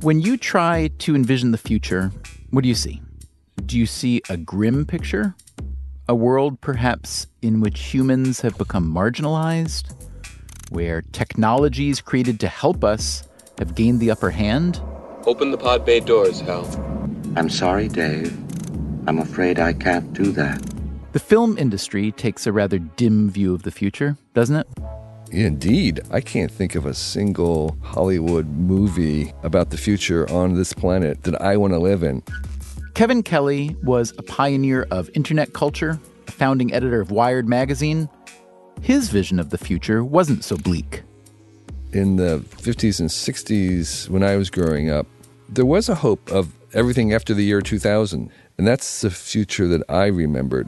When you try to envision the future, what do you see? Do you see a grim picture? A world, perhaps, in which humans have become marginalized? Where technologies created to help us have gained the upper hand? Open the pod bay doors, Hal. I'm sorry, Dave. I'm afraid I can't do that. The film industry takes a rather dim view of the future, doesn't it? Indeed. I can't think of a single Hollywood movie about the future on this planet that I want to live in. Kevin Kelly was a pioneer of internet culture, a founding editor of Wired magazine. His vision of the future wasn't so bleak. In the 50s and 60s, when I was growing up, there was a hope of everything after the year 2000, and that's the future that I remembered.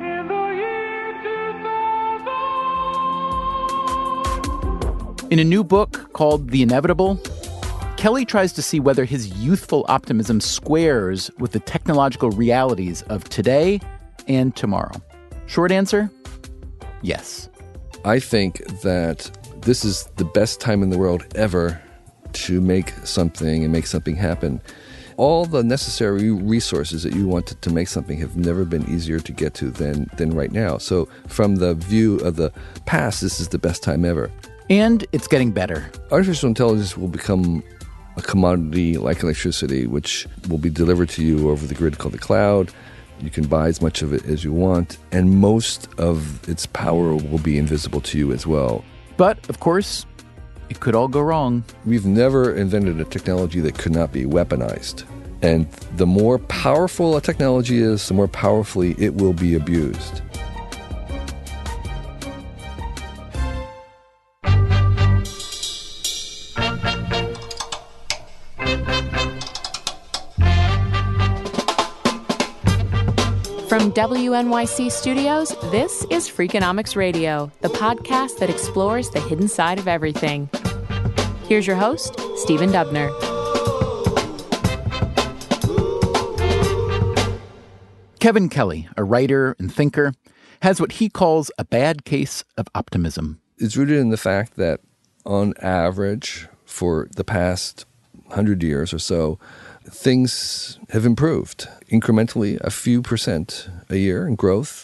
In a new book called The Inevitable, Kelly tries to see whether his youthful optimism squares with the technological realities of today and tomorrow. Short answer, yes. I think that this is the best time in the world ever to make something and make something happen. All the necessary resources that you want to make something have never been easier to get to than right now. So from the view of the past, this is the best time ever. And it's getting better. Artificial intelligence will become a commodity like electricity, which will be delivered to you over the grid called the cloud. You can buy as much of it as you want, and most of its power will be invisible to you as well. But, of course, it could all go wrong. We've never invented a technology that could not be weaponized. And the more powerful a technology is, the more powerfully it will be abused. From WNYC Studios, this is Freakonomics Radio, the podcast that explores the hidden side of everything. Here's your host, Stephen Dubner. Kevin Kelly, a writer and thinker, has what he calls a bad case of optimism. It's rooted in the fact that, on average, for the past 100 years or so, things have improved incrementally, a few percent a year in growth.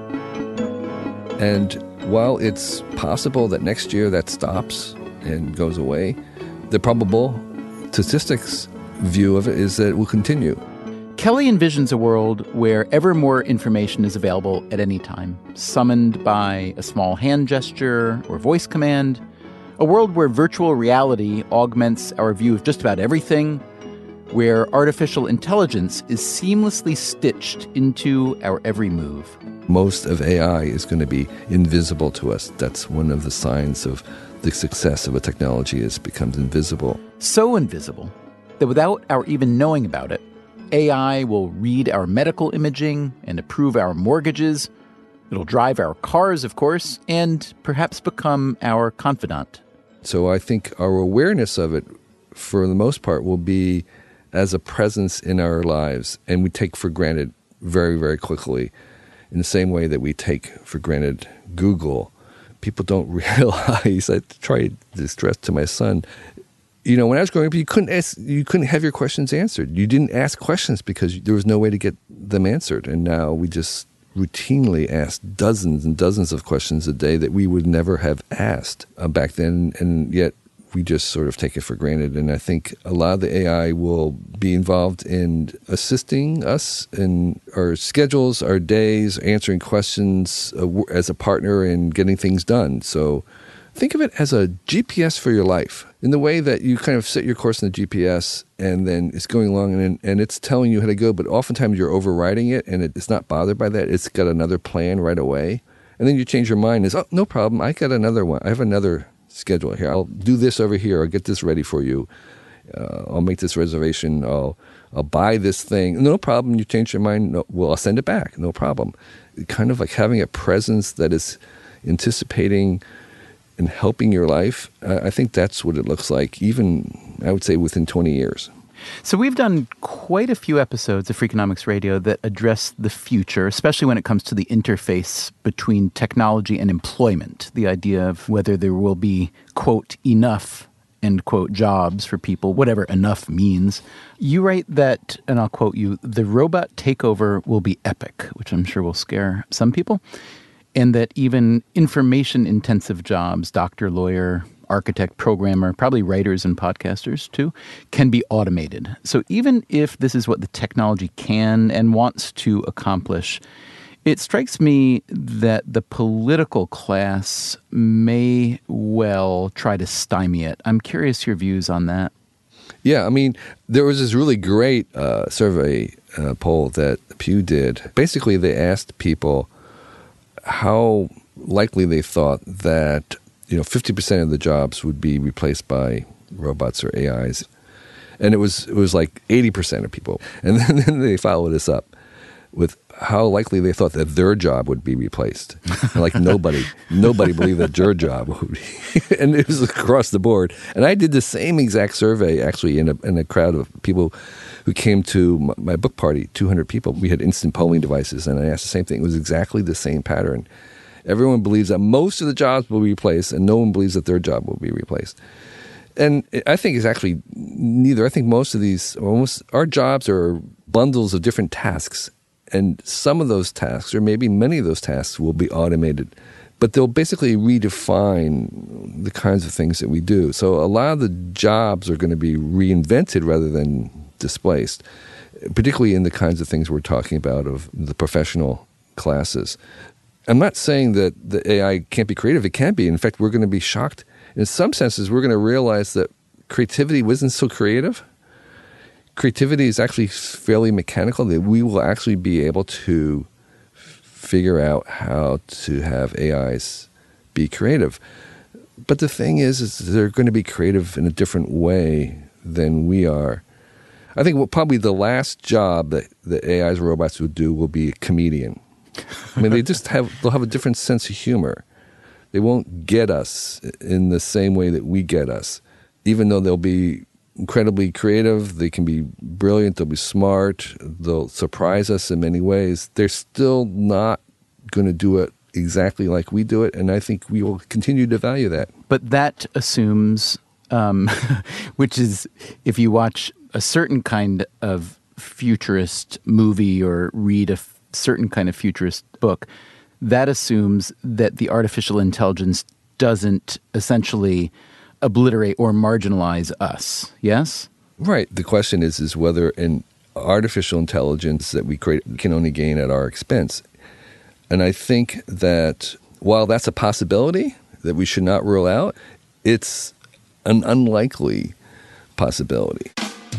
And while it's possible that next year that stops and goes away, the probable statistics view of it is that it will continue. Kelly envisions a world where ever more information is available at any time, summoned by a small hand gesture or voice command, a world where virtual reality augments our view of just about everything, where artificial intelligence is seamlessly stitched into our every move. Most of AI is going to be invisible to us. That's one of the signs of the success of a technology, is it becomes invisible. So invisible that without our even knowing about it, AI will read our medical imaging and approve our mortgages. It'll drive our cars, of course, and perhaps become our confidant. So I think our awareness of it, for the most part, will be as a presence in our lives, and we take for granted very, very quickly, in the same way that we take for granted Google. People don't realize, I try to stress to my son, you know, when I was growing up, you couldn't have your questions answered. You didn't ask questions because there was no way to get them answered. And now we just routinely ask dozens and dozens of questions a day that we would never have asked back then, and yet we just sort of take it for granted. And I think a lot of the AI will be involved in assisting us in our schedules, our days, answering questions as a partner in getting things done. So think of it as a GPS for your life, in the way that you kind of set your course in the GPS and then it's going along and it's telling you how to go, but oftentimes you're overriding it and it's not bothered by that. It's got another plan right away. And then you change your mind. Oh, no problem. I got another one. I have another schedule here. I'll do this over here. I'll get this ready for you. I'll make this reservation. I'll buy this thing. No problem. You change your mind. No, well, I'll send it back. No problem. Kind of like having a presence that is anticipating and helping your life. I think that's what it looks like, even, I would say, within 20 years. So we've done quite a few episodes of Freakonomics Radio that address the future, especially when it comes to the interface between technology and employment, the idea of whether there will be, quote, enough end quote, jobs for people, whatever enough means. You write that, and I'll quote you, the robot takeover will be epic, which I'm sure will scare some people, and that even information-intensive jobs, doctor, lawyer, architect, programmer, probably writers and podcasters too, can be automated. So even if this is what the technology can and wants to accomplish, it strikes me that the political class may well try to stymie it. I'm curious your views on that. Yeah, I mean, there was this really great survey poll that Pew did. Basically, they asked people how likely they thought that 50% of the jobs would be replaced by robots or AIs. And it was like 80% of people. And then they followed this up with how likely they thought that their job would be replaced. And like nobody believed that your job would be. And it was across the board. And I did the same exact survey actually in a crowd of people who came to my book party, 200 people. We had instant polling devices, and I asked the same thing. It was exactly the same pattern. Everyone believes that most of the jobs will be replaced, and no one believes that their job will be replaced. And I think it's actually neither. I think most of these, almost our jobs are bundles of different tasks. And some of those tasks, or maybe many of those tasks, will be automated. But they'll basically redefine the kinds of things that we do. So a lot of the jobs are going to be reinvented rather than displaced, particularly in the kinds of things we're talking about of the professional classes. I'm not saying that the AI can't be creative. It can be. In fact, we're going to be shocked. In some senses, we're going to realize that creativity wasn't so creative. Creativity is actually fairly mechanical, that we will actually be able to figure out how to have AIs be creative. But the thing is they're going to be creative in a different way than we are. I think probably the last job that the AIs and robots will do will be a comedian. I mean, they'll have a different sense of humor. They won't get us in the same way that we get us. Even though they'll be incredibly creative, they can be brilliant, they'll be smart, they'll surprise us in many ways. They're still not going to do it exactly like we do it, and I think we will continue to value that. But that assumes, which is if you watch a certain kind of futurist movie or read a certain kind of futurist book, that assumes that the artificial intelligence doesn't essentially obliterate or marginalize us, yes? Right. The question is whether an artificial intelligence that we create can only gain at our expense. And I think that while that's a possibility that we should not rule out, it's an unlikely possibility.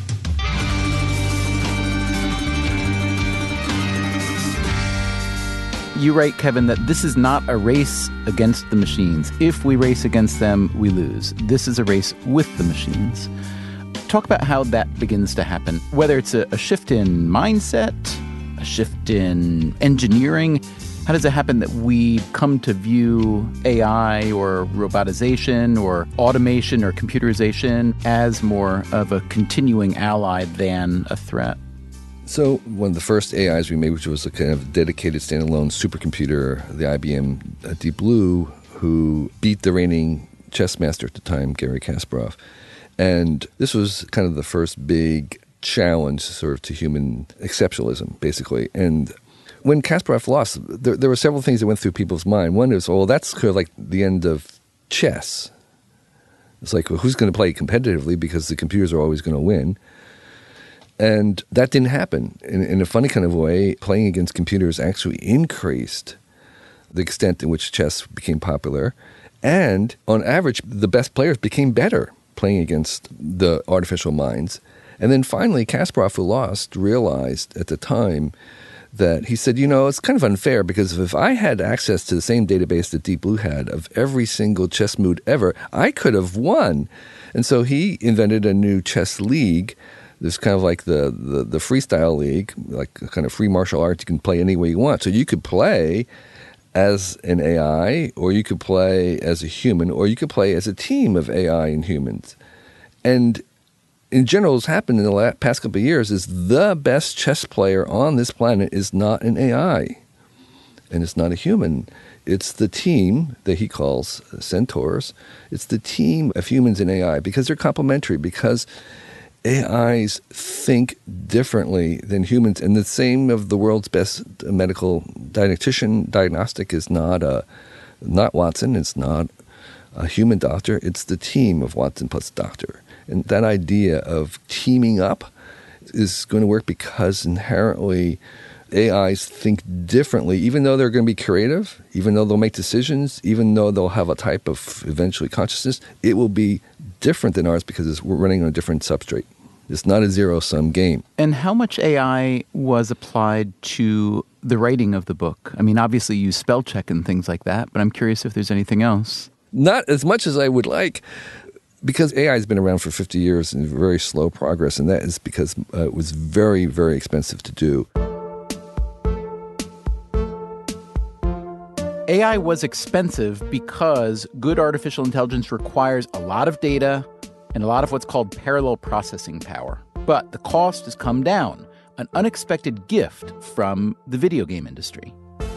You write, Kevin, that this is not a race against the machines. If we race against them, we lose. This is a race with the machines. Talk about how that begins to happen, whether it's a shift in mindset, a shift in engineering. How does it happen that we come to view AI or robotization or automation or computerization as more of a continuing ally than a threat? So one of the first AIs we made, which was a kind of dedicated standalone supercomputer, the IBM Deep Blue, who beat the reigning chess master at the time, Garry Kasparov. And this was kind of the first big challenge sort of to human exceptionalism, basically. And when Kasparov lost, there were several things that went through people's mind. One is, well, that's kind of like the end of chess. It's like, well, who's going to play competitively because the computers are always going to win? And that didn't happen. In a funny kind of way, playing against computers actually increased the extent in which chess became popular. And on average, the best players became better playing against the artificial minds. And then finally, Kasparov, who lost, realized at the time that he said, it's kind of unfair because if I had access to the same database that Deep Blue had of every single chess move ever, I could have won. And so he invented a new chess league. There's kind of like the freestyle league, like kind of free martial arts. You can play any way you want. So you could play as an AI, or you could play as a human, or you could play as a team of AI and humans. And in general, what's happened in the past couple of years is the best chess player on this planet is not an AI, and it's not a human. It's the team that he calls centaurs. It's the team of humans and AI because they're complementary, because AIs think differently than humans. And the same of the world's best medical diagnostic is not Watson. It's not a human doctor. It's the team of Watson plus doctor. And that idea of teaming up is going to work because inherently AIs think differently, even though they're going to be creative, even though they'll make decisions, even though they'll have a type of eventually consciousness, it will be different than ours because we're running on a different substrate. It's not a zero-sum game. And how much AI was applied to the writing of the book? I mean, obviously you spell check and things like that, but I'm curious if there's anything else. Not as much as I would like, because AI has been around for 50 years and very slow progress, and that is because it was very, very expensive to do. AI was expensive because good artificial intelligence requires a lot of data and a lot of what's called parallel processing power. But the cost has come down, an unexpected gift from the video game industry.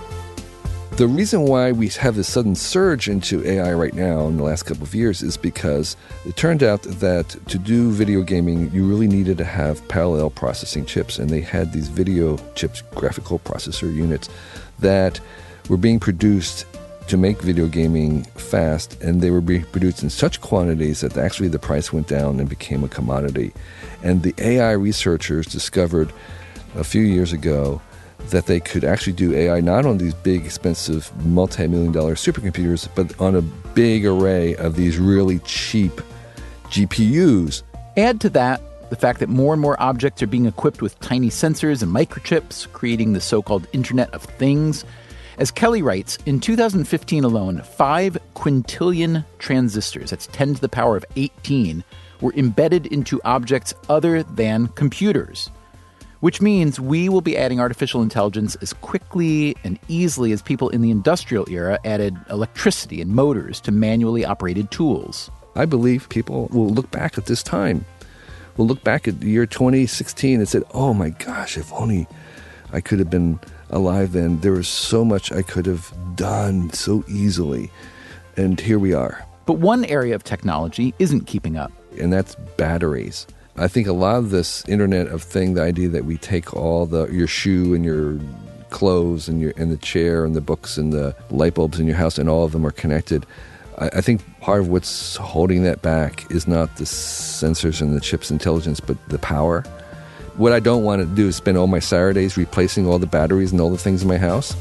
The reason why we have this sudden surge into AI right now in the last couple of years is because it turned out that to do video gaming, you really needed to have parallel processing chips. And they had these video chips, graphical processor units, that were being produced to make video gaming fast, and they were being produced in such quantities that actually the price went down and became a commodity. And the AI researchers discovered a few years ago that they could actually do AI not on these big, expensive, multi-million-dollar supercomputers, but on a big array of these really cheap GPUs. Add to that the fact that more and more objects are being equipped with tiny sensors and microchips, creating the so-called Internet of Things. As Kelly writes, in 2015 alone, 5 quintillion transistors, that's 10 to the power of 18, were embedded into objects other than computers. Which means we will be adding artificial intelligence as quickly and easily as people in the industrial era added electricity and motors to manually operated tools. I believe people will look back at this time, will look back at the year 2016 and said, oh my gosh, if only I could have been alive then. There was so much I could have done so easily. And here we are. But one area of technology isn't keeping up. And that's batteries. I think a lot of this Internet of Thing, the idea that we take all your shoe and your clothes and the chair and the books and the light bulbs in your house and all of them are connected. I think part of what's holding that back is not the sensors and the chips intelligence, but the power. What I don't want to do is spend all my Saturdays replacing all the batteries and all the things in my house.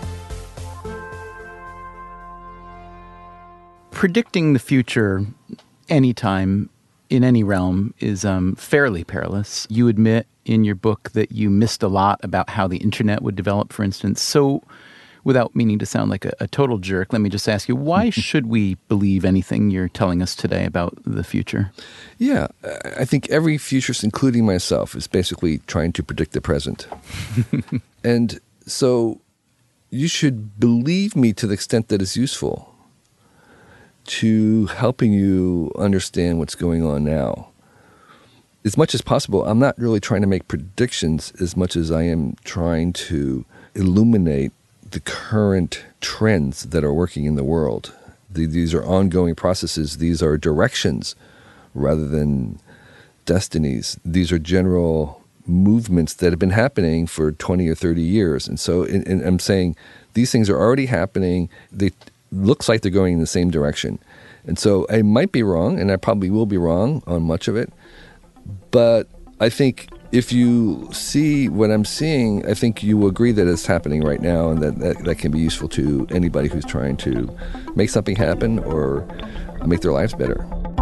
Predicting the future anytime in any realm is fairly perilous. You admit in your book that you missed a lot about how the internet would develop, for instance. So without meaning to sound like a total jerk, let me just ask you, why should we believe anything you're telling us today about the future? Yeah, I think every futurist, including myself, is basically trying to predict the present. And so you should believe me to the extent that is useful to helping you understand what's going on now. As much as possible, I'm not really trying to make predictions as much as I am trying to illuminate the current trends that are working in the world. These are ongoing processes. These are directions rather than destinies. These are general movements that have been happening for 20 or 30 years. And so I'm saying these things are already happening. They looks like they're going in the same direction. And so I might be wrong, and I probably will be wrong on much of it. But I think if you see what I'm seeing, I think you will agree that it's happening right now, and that can be useful to anybody who's trying to make something happen or make their lives better.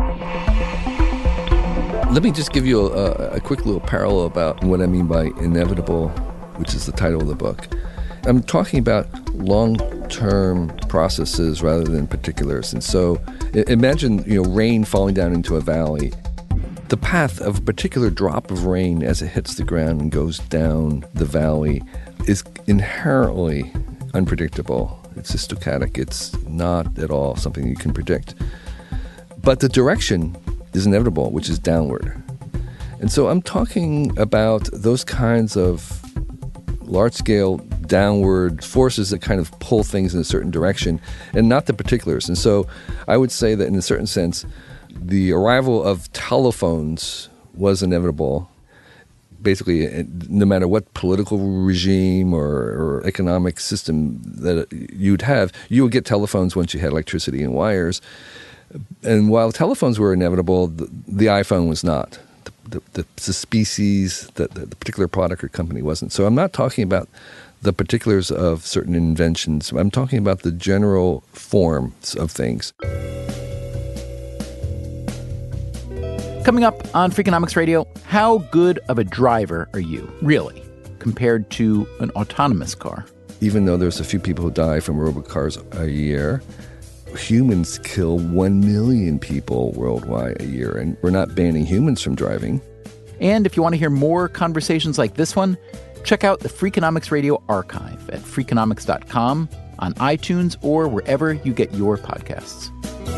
Let me just give you a quick little parallel about what I mean by inevitable, which is the title of the book. I'm talking about long-term processes rather than particulars. And so imagine, rain falling down into a valley. The path of a particular drop of rain as it hits the ground and goes down the valley is inherently unpredictable. It's just stochastic. It's not at all something you can predict. But the direction is inevitable, which is downward. And so I'm talking about those kinds of large-scale downward forces that kind of pull things in a certain direction, and not the particulars. And so I would say that in a certain sense, the arrival of telephones was inevitable. Basically, no matter what political regime or economic system that you'd have, you would get telephones once you had electricity and wires. And while telephones were inevitable, the iPhone was not. The species, the particular product or company wasn't. So I'm not talking about the particulars of certain inventions. I'm talking about the general forms of things. Coming up on Freakonomics Radio, how good of a driver are you, really, compared to an autonomous car? Even though there's a few people who die from robot cars a year, humans kill 1 million people worldwide a year, and we're not banning humans from driving. And if you want to hear more conversations like this one, check out the Freakonomics Radio archive at Freakonomics.com, on iTunes, or wherever you get your podcasts.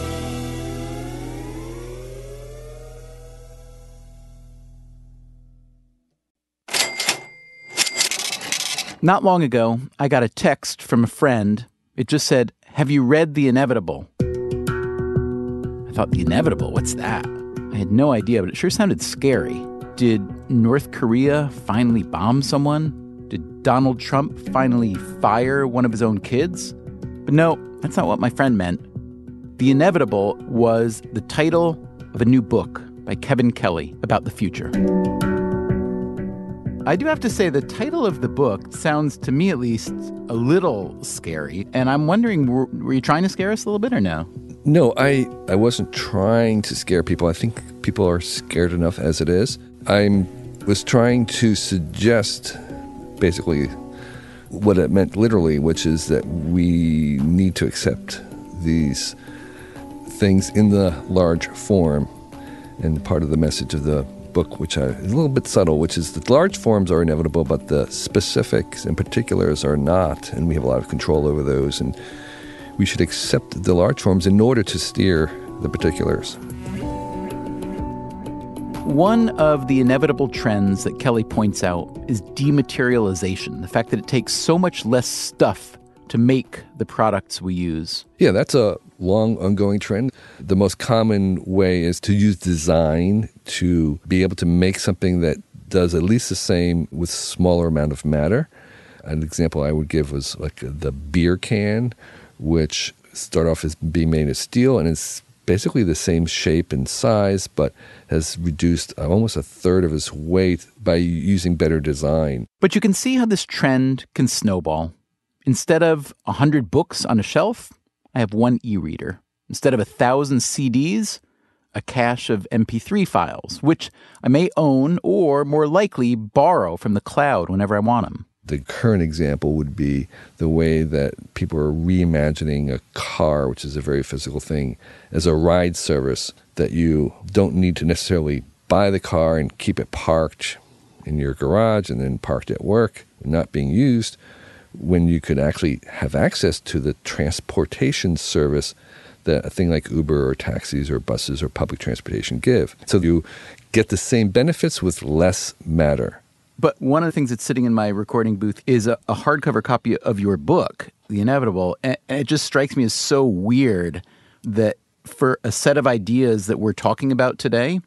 Not long ago, I got a text from a friend. It just said, "Have you read The Inevitable?" I thought, The Inevitable? What's that? I had no idea, but it sure sounded scary. Did North Korea finally bomb someone? Did Donald Trump finally fire one of his own kids? But no, that's not what my friend meant. The Inevitable was the title of a new book by Kevin Kelly about the future. I do have to say the title of the book sounds, to me at least, a little scary. And I'm wondering, were you trying to scare us a little bit or no? No, I wasn't trying to scare people. I think people are scared enough as it is. I was trying to suggest basically what it meant literally, which is that we need to accept these things in the large form. And part of the message of the book, which is a little bit subtle, which is that large forms are inevitable, but the specifics and particulars are not, and we have a lot of control over those, and we should accept the large forms in order to steer the particulars. One of the inevitable trends that Kelly points out is dematerialization, the fact that it takes so much less stuff to make the products we use. Yeah, that's a long, ongoing trend. The most common way is to use design to be able to make something that does at least the same with smaller amount of matter. An example I would give was like the beer can, which started off as being made of steel and is basically the same shape and size, but has reduced almost a third of its weight by using better design. But you can see how this trend can snowball. Instead of 100 books on a shelf, I have one e-reader. Instead of 1,000 CDs, a cache of MP3 files, which I may own or, more likely, borrow from the cloud whenever I want them. The current example would be the way that people are reimagining a car, which is a very physical thing, as a ride service that you don't need to necessarily buy the car and keep it parked in your garage and then parked at work, not being used, when you could actually have access to the transportation service that a thing like Uber or taxis or buses or public transportation give. So you get the same benefits with less matter. But one of the things that's sitting in my recording booth is a hardcover copy of your book, The Inevitable. And it just strikes me as so weird that for a set of ideas that we're talking about today,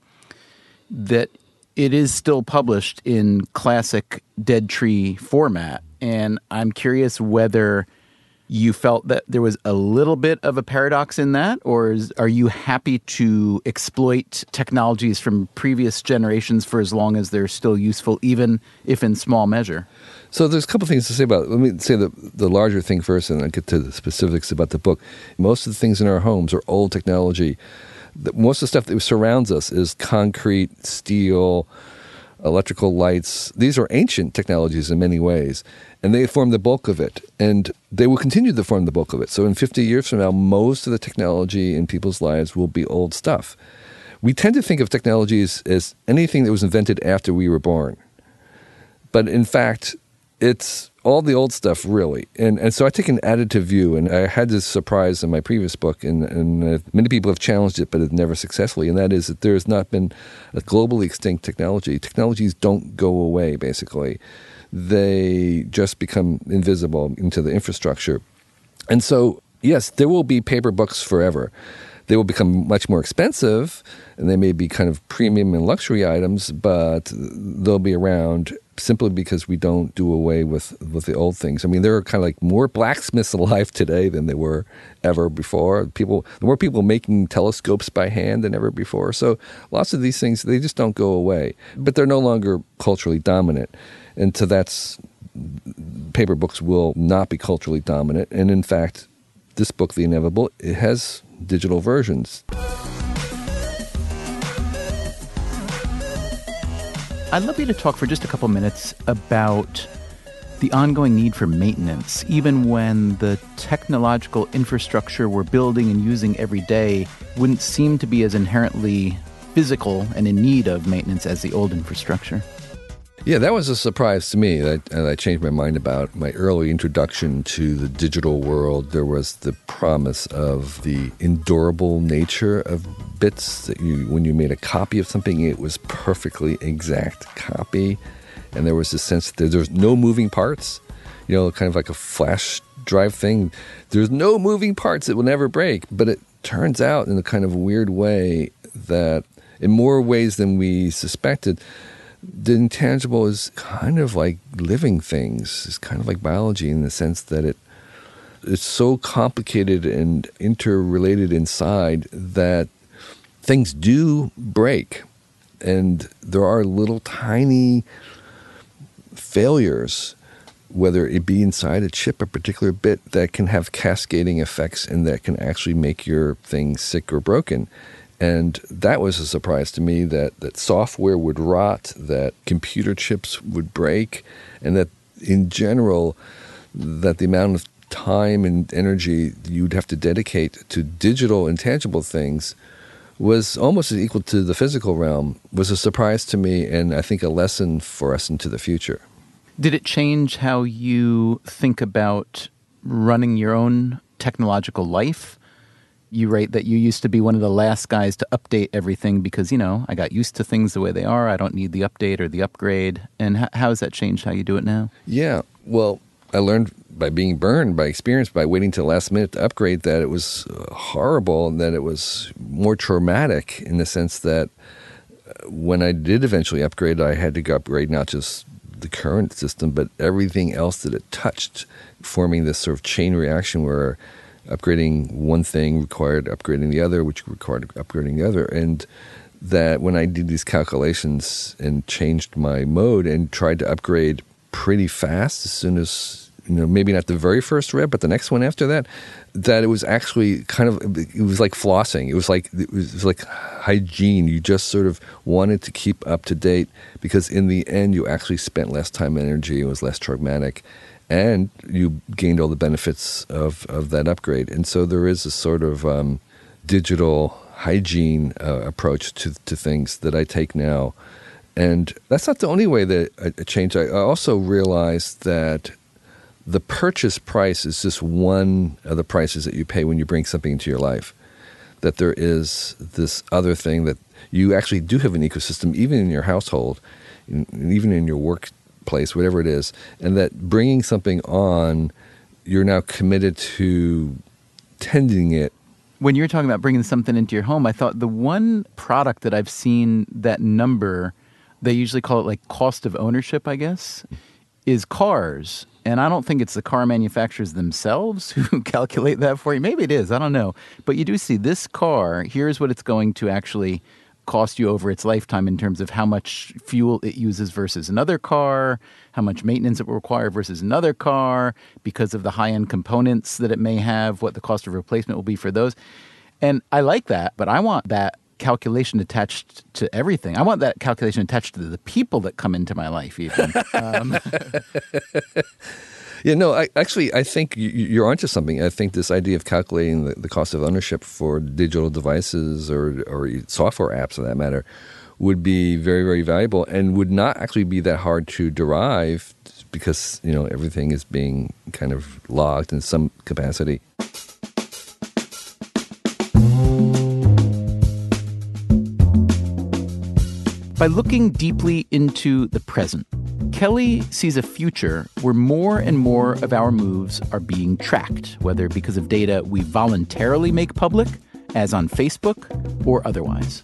that it is still published in classic Dead Tree format. And I'm curious whether you felt that there was a little bit of a paradox in that, or are you happy to exploit technologies from previous generations for as long as they're still useful, even if in small measure? So there's a couple things to say about it. Let me say the larger thing first, and then I'll get to the specifics about the book. Most of the things in our homes are old technology. Most of the stuff that surrounds us is concrete, steel, electrical lights. These are ancient technologies in many ways, and they form the bulk of it, and they will continue to form the bulk of it. So in 50 years from now, most of the technology in people's lives will be old stuff. We tend to think of technology as anything that was invented after we were born. But in fact, it's all the old stuff, really. And so I take an additive view, and I had this surprise in my previous book, and many people have challenged it, but never successfully, and that is that there has not been a globally extinct technology. Technologies don't go away, basically. they just become invisible into the infrastructure. And so, yes, there will be paper books forever. They will become much more expensive, and they may be kind of premium and luxury items, but they'll be around simply because we don't do away with the old things. I mean, there are kind of like more blacksmiths alive today than there were ever before. The more people making telescopes by hand than ever before. So lots of these things, they just don't go away. But they're no longer culturally dominant. And so paper books will not be culturally dominant. And in fact, this book, The Inevitable, it has digital versions. I'd love you to talk for just a couple minutes about the ongoing need for maintenance, even when the technological infrastructure we're building and using every day wouldn't seem to be as inherently physical and in need of maintenance as the old infrastructure. Yeah, that was a surprise to me. I changed my mind about my early introduction to the digital world. There was the promise of the endurable nature of bits that when you made a copy of something, it was perfectly exact copy. And there was this sense that there's no moving parts, kind of like a flash drive thing. There's no moving parts. It will never break. But it turns out in a kind of weird way that in more ways than we suspected, the intangible is kind of like living things. It's kind of like biology in the sense that it's so complicated and interrelated inside that things do break. And there are little tiny failures, whether it be inside a chip, a particular bit, that can have cascading effects and that can actually make your thing sick or broken. And that was a surprise to me, that software would rot, that computer chips would break, and that in general, that the amount of time and energy you'd have to dedicate to digital intangible things was almost as equal to the physical realm, was a surprise to me, and I think a lesson for us into the future. Did it change how you think about running your own technological life? You write that you used to be one of the last guys to update everything because, I got used to things the way they are. I don't need the update or the upgrade. And how has that changed how you do it now? Yeah, well, I learned by being burned, by experience, by waiting till the last minute to upgrade, that it was horrible and that it was more traumatic in the sense that when I did eventually upgrade, I had to upgrade not just the current system, but everything else that it touched, forming this sort of chain reaction where upgrading one thing required upgrading the other, which required upgrading the other. And that when I did these calculations and changed my mode and tried to upgrade pretty fast as soon as, maybe not the very first rev, but the next one after that, that it was actually it was like flossing. It was like hygiene. You just sort of wanted to keep up to date because in the end, you actually spent less time and energy. It was less traumatic. And you gained all the benefits of that upgrade. And so there is a sort of digital hygiene approach to things that I take now. And that's not the only way that I changed. I also realized that the purchase price is just one of the prices that you pay when you bring something into your life. That there is this other thing that you actually do have an ecosystem, even in your household, even in your workplace, whatever it is, and that bringing something on, you're now committed to tending it. When you're talking about bringing something into your home, I thought the one product that I've seen that number, they usually call it like cost of ownership, I guess, is cars. And I don't think it's the car manufacturers themselves who calculate that for you. Maybe it is. I don't know. But you do see this car, here's what it's going to actually cost you over its lifetime in terms of how much fuel it uses versus another car, how much maintenance it will require versus another car, because of the high-end components that it may have, what the cost of replacement will be for those. And I like that, but I want that calculation attached to everything. I want that calculation attached to the people that come into my life even. Yeah, no, I think you're onto something. I think this idea of calculating the cost of ownership for digital devices or software apps, for that matter, would be very, very valuable and would not actually be that hard to derive because, everything is being kind of logged in some capacity. By looking deeply into the present, Kelly sees a future where more and more of our moves are being tracked, whether because of data we voluntarily make public, as on Facebook, or otherwise.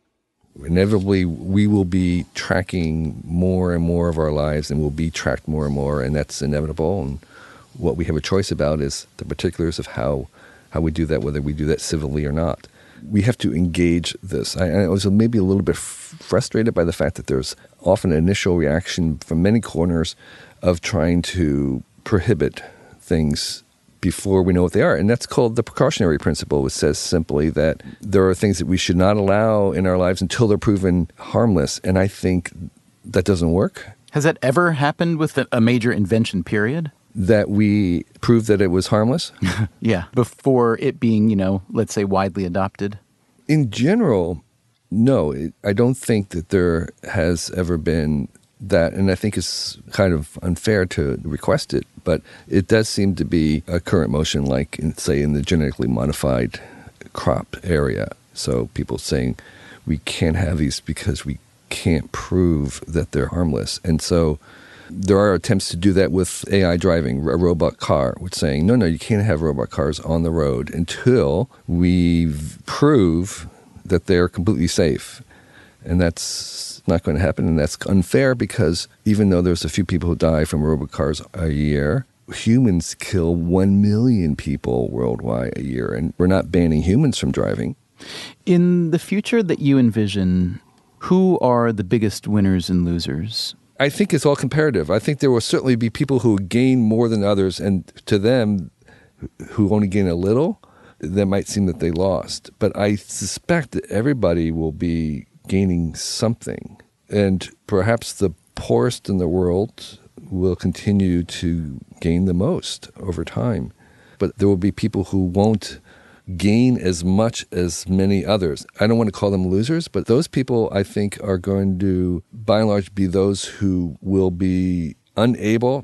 Inevitably, we will be tracking more and more of our lives, and we'll be tracked more and more, and that's inevitable. And what we have a choice about is the particulars of how we do that, whether we do that civilly or not. We have to engage this. I was maybe a little bit frustrated by the fact that there's often an initial reaction from many corners of trying to prohibit things before we know what they are. And that's called the precautionary principle, which says simply that there are things that we should not allow in our lives until they're proven harmless. And I think that doesn't work. Has that ever happened with a major invention period? That we proved that it was harmless? Yeah, before it being, let's say widely adopted. In general, no. I don't think that there has ever been that, and I think it's kind of unfair to request it, but it does seem to be a current motion, like, say, in the genetically modified crop area. So people saying we can't have these because we can't prove that they're harmless. And so there are attempts to do that with AI driving, a robot car, which saying, no, you can't have robot cars on the road until we prove that they're completely safe. And that's not going to happen, and that's unfair because even though there's a few people who die from robot cars a year, humans kill 1 million people worldwide a year, and we're not banning humans from driving. In the future that you envision, who are the biggest winners and losers? I think it's all comparative. I think there will certainly be people who gain more than others, and to them, who only gain a little, that might seem that they lost. But I suspect that everybody will be gaining something. And perhaps the poorest in the world will continue to gain the most over time. But there will be people who won't gain as much as many others. I don't want to call them losers, but those people, I think, are going to, by and large, be those who will be unable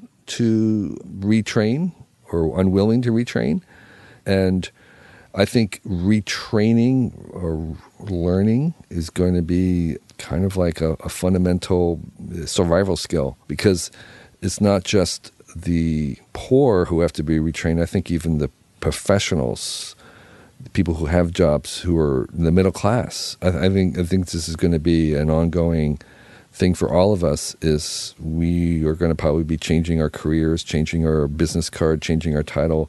to retrain or unwilling to retrain. And I think retraining or learning is going to be kind of like a fundamental survival skill, because it's not just the poor who have to be retrained. I think even the professionals, the people who have jobs who are in the middle class, I think this is going to be an ongoing thing for all of us. Is we are going to probably be changing our careers, changing our business card, changing our title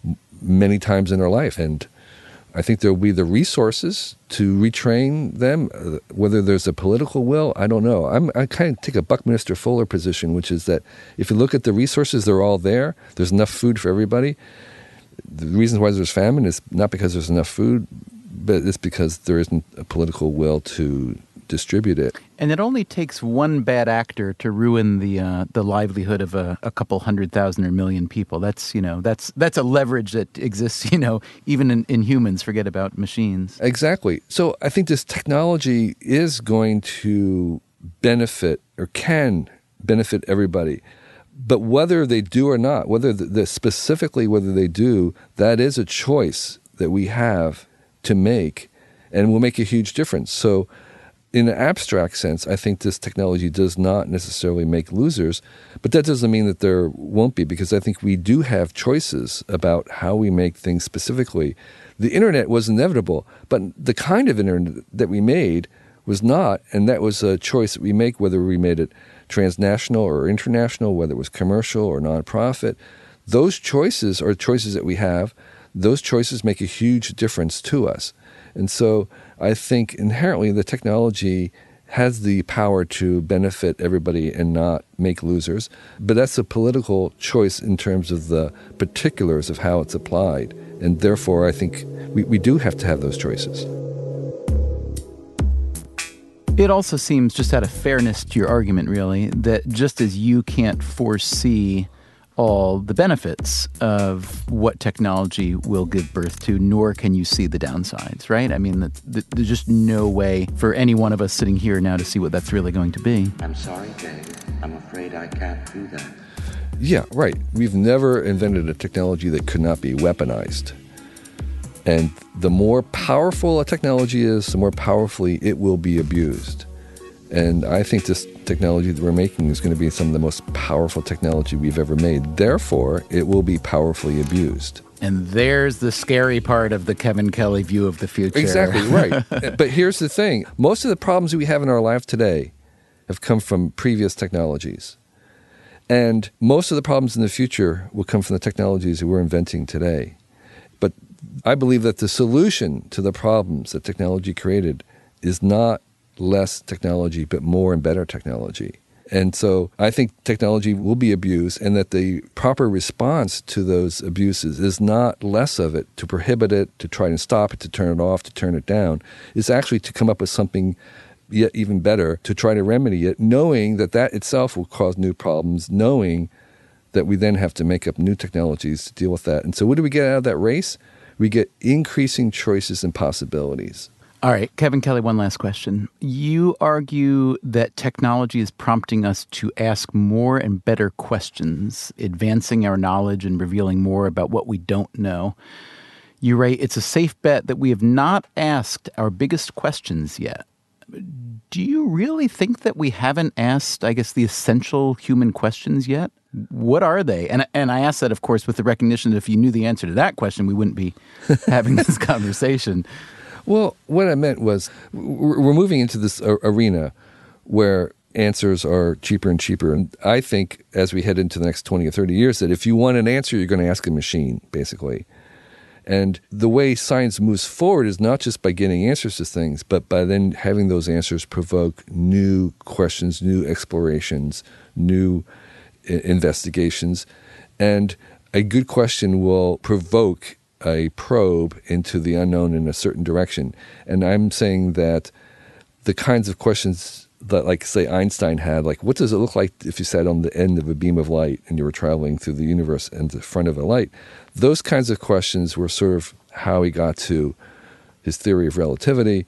many times in our life. And I think there will be the resources to retrain them. Whether there's a political will, I don't know. I kind of take a Buckminster Fuller position, which is that if you look at the resources, they're all there. There's enough food for everybody. The reason why there's famine is not because there's enough food, but it's because there isn't a political will to distribute it. And it only takes one bad actor to ruin the livelihood of a couple 100,000 or million people. That's a leverage that exists, even in humans. Forget about machines. Exactly. So I think this technology is going to benefit or can benefit everybody. But whether they do or not, specifically whether they do, that is a choice that we have to make, and will make a huge difference. So in an abstract sense, I think this technology does not necessarily make losers, but that doesn't mean that there won't be, because I think we do have choices about how we make things specifically. The internet was inevitable, but the kind of internet that we made was not, and that was a choice that we make, whether we made it transnational or international, whether it was commercial or nonprofit. Those choices are choices that we have. Those choices make a huge difference to us. And so I think inherently the technology has the power to benefit everybody and not make losers. But that's a political choice in terms of the particulars of how it's applied. And therefore, I think we do have to have those choices. It also seems, just out of fairness to your argument, really, that just as you can't foresee all the benefits of what technology will give birth to, nor can you see the downsides, right? I mean, there's just no way for any one of us sitting here now to see what that's really going to be. I'm sorry, Dave. I'm afraid I can't do that. Yeah, right. We've never invented a technology that could not be weaponized. And the more powerful a technology is, the more powerfully it will be abused. And I think this technology that we're making is going to be some of the most powerful technology we've ever made. Therefore, it will be powerfully abused. And there's the scary part of the Kevin Kelly view of the future. Exactly, right. But here's the thing. Most of the problems we have in our life today have come from previous technologies. And most of the problems in the future will come from the technologies that we're inventing today. But I believe that the solution to the problems that technology created is not less technology, but more and better technology. And so I think technology will be abused, and that the proper response to those abuses is not less of it, to prohibit it, to try and stop it, to turn it off, to turn it down. It's actually to come up with something yet even better, to try to remedy it, knowing that that itself will cause new problems, knowing that we then have to make up new technologies to deal with that. And so what do we get out of that race? We get increasing choices and possibilities. All right, Kevin Kelly, one last question. You argue that technology is prompting us to ask more and better questions, advancing our knowledge and revealing more about what we don't know. You write, it's a safe bet that we have not asked our biggest questions yet. Do you really think that we haven't asked, I guess, the essential human questions yet? What are they? And I ask that, of course, with the recognition that if you knew the answer to that question, we wouldn't be having this conversation. Well, what I meant was we're moving into this arena where answers are cheaper and cheaper. And I think as we head into the next 20 or 30 years that if you want an answer, you're going to ask a machine, basically. And the way science moves forward is not just by getting answers to things, but by then having those answers provoke new questions, new explorations, new investigations. And a good question will provoke a probe into the unknown in a certain direction. And I'm saying that the kinds of questions that, like, say, Einstein had, like, what does it look like if you sat on the end of a beam of light and you were traveling through the universe and the front of a light? Those kinds of questions were sort of how he got to his theory of relativity.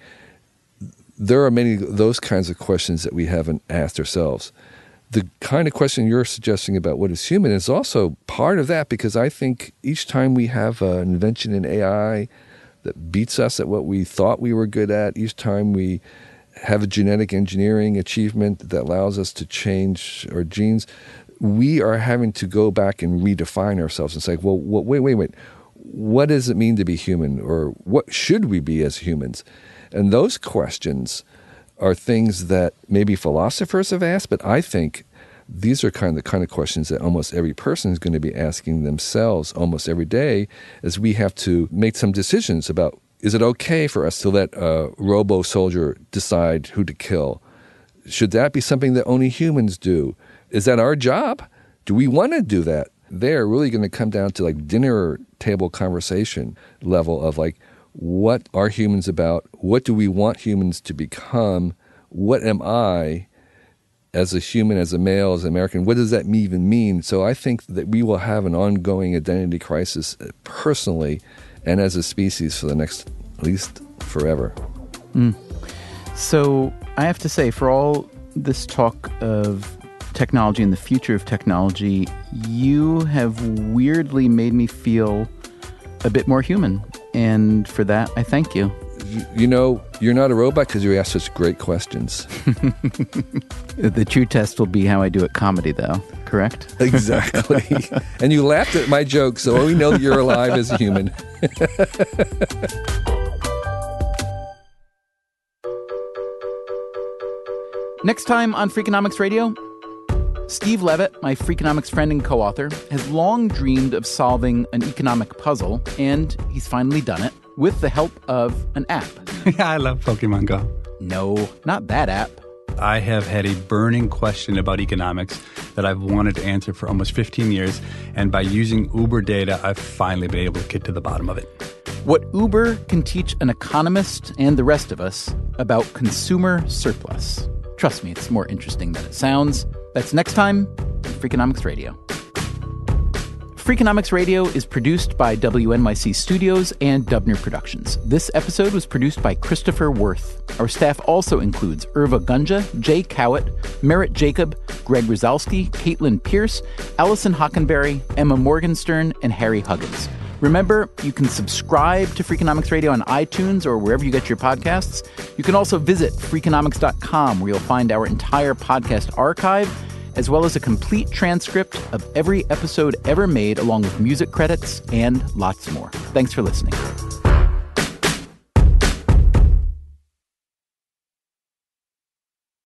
There are many of those kinds of questions that we haven't asked ourselves. The kind of question you're suggesting about what is human is also part of that, because I think each time we have an invention in AI that beats us at what we thought we were good at, each time we have a genetic engineering achievement that allows us to change our genes, we are having to go back and redefine ourselves and say, well, wait. What does it mean to be human? Or what should we be as humans? And those questions are things that maybe philosophers have asked, but I think these are the kind of questions that almost every person is going to be asking themselves almost every day, as we have to make some decisions about, is it okay for us to let a robo-soldier decide who to kill? Should that be something that only humans do? Is that our job? Do we want to do that? They're really going to come down to like dinner table conversation level of like, what are humans about? What do we want humans to become? What am I as a human, as a male, as an American? What does that even mean? So I think that we will have an ongoing identity crisis personally and as a species for the next, at least forever. So I have to say, for all this talk of technology and the future of technology, you have weirdly made me feel a bit more human. And for that, I thank you. You know, you're not a robot because you ask such great questions. The true test will be how I do at comedy, though, correct? Exactly. And you laughed at my joke, so we know that you're alive as a human. Next time on Freakonomics Radio, Steve Levitt, my Freakonomics friend and co-author, has long dreamed of solving an economic puzzle, and he's finally done it with the help of an app. Yeah, I love Pokemon Go. No, not that app. I have had a burning question about economics that I've wanted to answer for almost 15 years, and by using Uber data, I've finally been able to get to the bottom of it. What Uber can teach an economist and the rest of us about consumer surplus. Trust me, it's more interesting than it sounds. That's next time on Freakonomics Radio. Freakonomics Radio is produced by WNYC Studios and Dubner Productions. This episode was produced by Christopher Worth. Our staff also includes Irva Gunja, Jay Cowett, Merritt Jacob, Greg Rosalsky, Caitlin Pierce, Allison Hockenberry, Emma Morgenstern, and Harry Huggins. Remember, you can subscribe to Freakonomics Radio on iTunes or wherever you get your podcasts. You can also visit Freakonomics.com, where you'll find our entire podcast archive, as well as a complete transcript of every episode ever made, along with music credits and lots more. Thanks for listening.